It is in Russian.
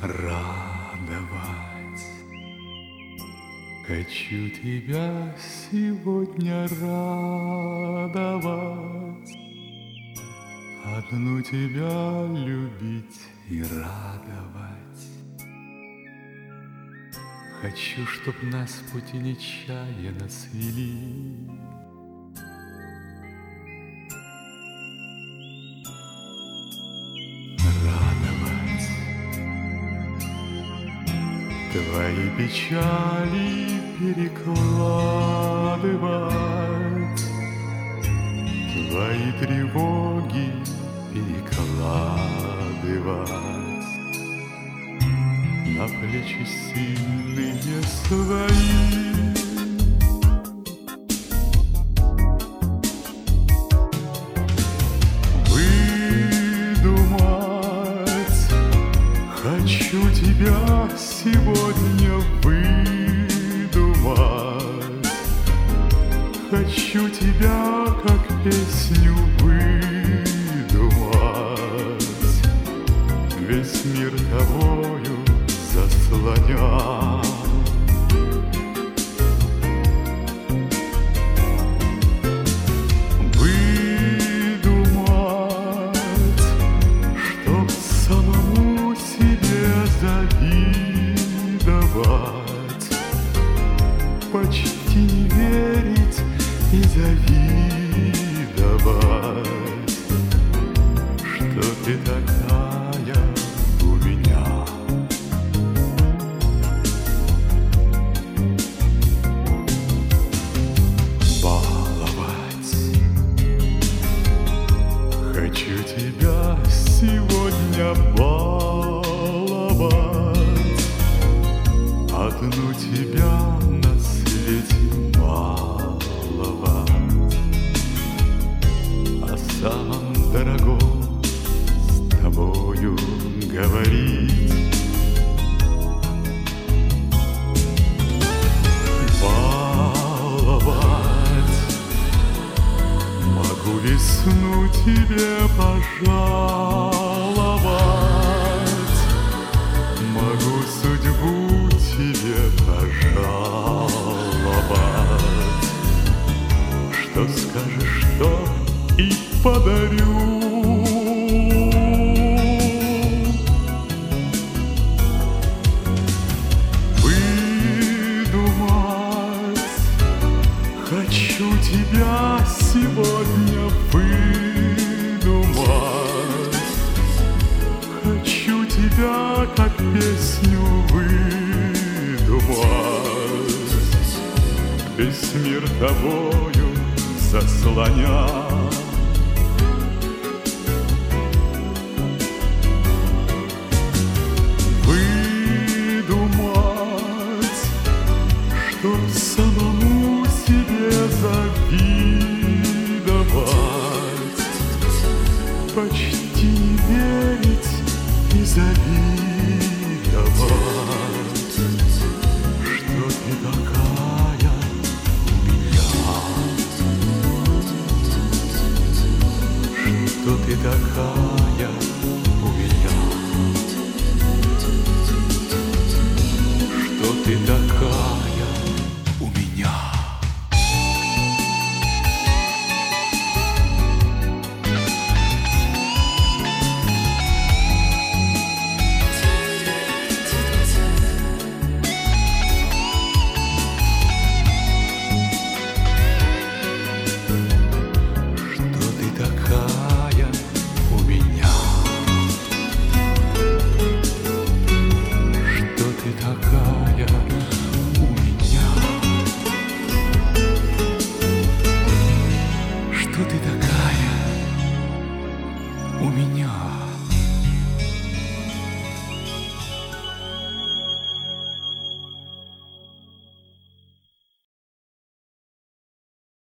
радовать. Хочу тебя сегодня радовать, одну тебя любить и радовать. Хочу, чтоб нас пути нечаянно свели. Радовать твои печали, перекладывать твои тревоги, перекладывать на плечи сильные свои. Выдумать хочу тебя сегодня выдумать. Хочу тебя, как песню, выдумать. Весь мир тобою заслоня. Выдумать, чтоб самому себе завидовать, почти не верить и завидовать, что ты такая у меня. Хочу тебя сегодня баловать, одну тебя на свете баловать, о самом дорогом с тобою говорить. Баловать могу весну тебе пожаловать, могу судьбу тебе пожаловать. Что скажешь, то и подарю. Выдумать хочу тебя сегодня выдумать. Хочу тебя, как песню, выдумать. Весь мир тобою заслоня. Выдумать, чтоб самому себе завидовать, почти не верить и завидовать, что ты такая у меня, что ты такая у меня, что ты такая у меня. Что ты такая у меня?